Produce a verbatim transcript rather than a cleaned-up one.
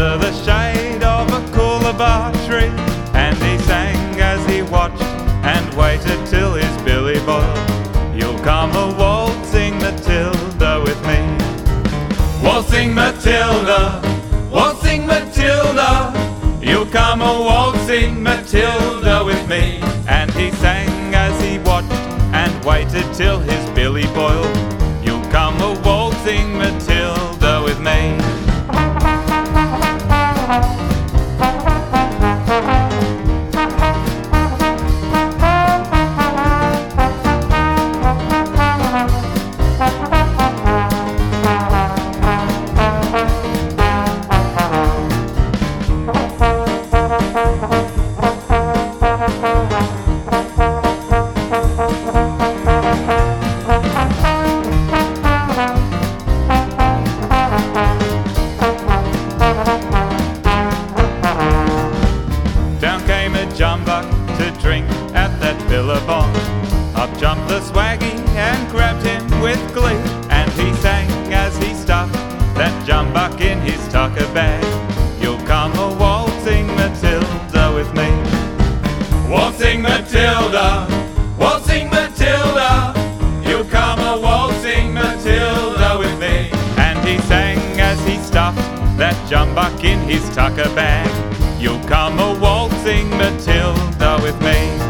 under the shade of a coolabah tree, and he sang as he watched and waited till his billy boiled. You'll come a waltzing Matilda with me. Waltzing Matilda, waltzing Matilda, you'll come a waltzing Matilda with me. And he sang as he watched and waited till his billy boiled. You'll come a waltzing Matilda with me. Jumbuck to drink at that billabong. Up jumped the swaggy and grabbed him with glee, and he sang as he stuffed that jumbuck in his tucker bag. You'll come a waltzing Matilda with me. Waltzing Matilda, waltzing Matilda, you'll come a waltzing Matilda with me. And he sang as he stuffed that jumbuck in his tucker bag. You'll come a waltzing Matilda with me.